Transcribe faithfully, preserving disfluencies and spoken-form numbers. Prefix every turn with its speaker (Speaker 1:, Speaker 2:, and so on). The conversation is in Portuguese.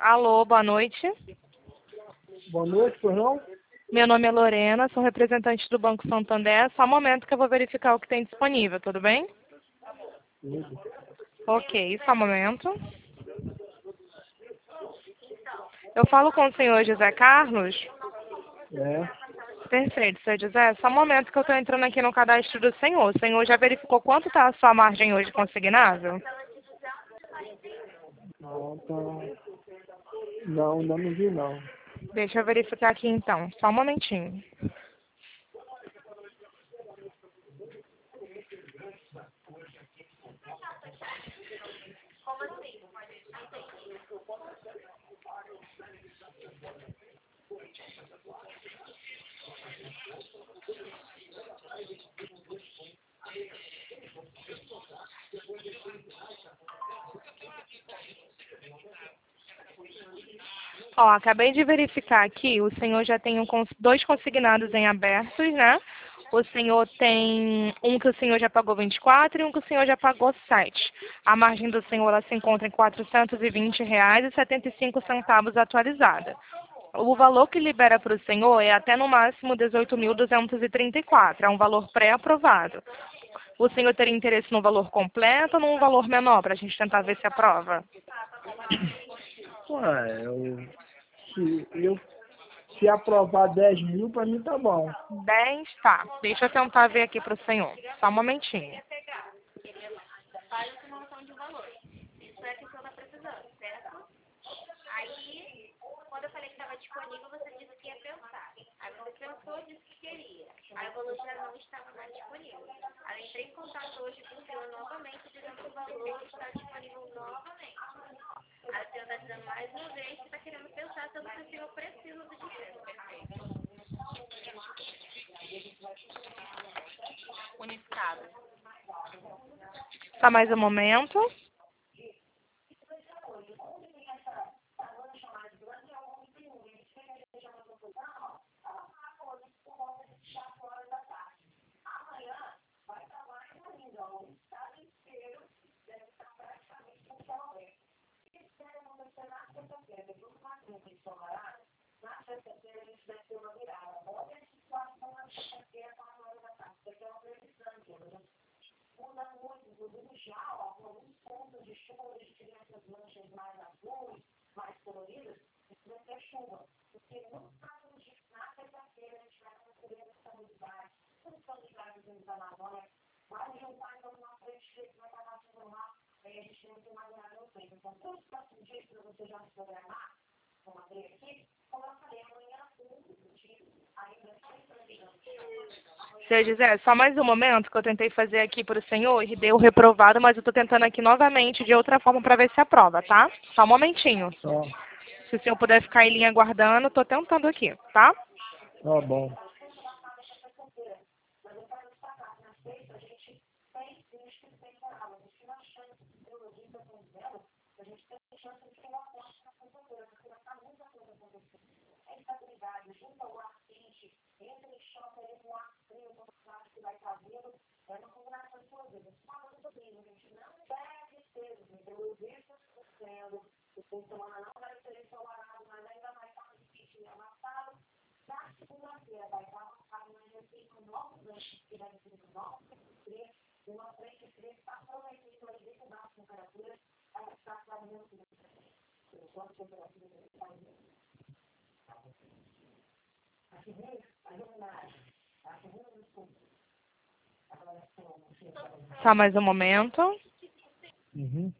Speaker 1: Alô, boa noite.
Speaker 2: Boa noite, pois não?
Speaker 1: Meu nome é Lorena, sou representante do Banco Santander. Só um momento que eu vou verificar o que tem disponível, tudo bem?
Speaker 2: Tudo.
Speaker 1: Ok, só um momento. Eu falo com o senhor José Carlos?
Speaker 2: É.
Speaker 1: Perfeito, senhor José. Só um momento que eu estou entrando aqui no cadastro do senhor. O senhor já verificou quanto está a sua margem hoje consignável?
Speaker 2: Não, tá. Não, ainda não vi não.
Speaker 1: Deixa eu verificar aqui então. Só um momentinho. Ó, acabei de verificar aqui, o senhor já tem um, cons- dois consignados em abertos, né? O senhor tem um que o senhor já pagou vinte e quatro e um que o senhor já pagou sete. A margem do senhor ela se encontra em quatrocentos e vinte reais e setenta e cinco centavos atualizada. O valor que libera para o senhor é até no máximo dezoito mil duzentos e trinta e quatro. É um valor pré-aprovado. O senhor teria interesse no valor completo ou num valor menor para a gente tentar ver se aprova?
Speaker 2: Ué, eu, se, eu, se aprovar dez mil, pra mim tá bom.
Speaker 1: dez, tá. Deixa eu tentar ver aqui para o senhor. Só um momentinho.
Speaker 3: Faz a simulação de valor. Isso é o que o senhor está precisando, certo? Aí, quando eu falei que estava disponível, você disse que ia pensar. Aí você pensou e disse que queria. Aí o valor já não estava mais disponível. Aí eu entrei em contato hoje com o senhor novamente, dizendo que o valor está disponível novamente. Aí o senhor está dizendo mais uma vez que está querendo pensar sobre se o senhor precisa do dinheiro. Perfeito. Unificado.
Speaker 1: Só mais um momento. Senhor José, só mais um momento que eu tentei fazer aqui para o senhor e deu reprovado, mas eu estou tentando aqui novamente de outra forma para ver se aprova, tá? Só um momentinho.
Speaker 2: Tá,
Speaker 1: Se o senhor puder ficar em linha aguardando, estou tentando aqui, tá?
Speaker 2: tá bom.
Speaker 1: Só mais um momento.
Speaker 2: Uhum.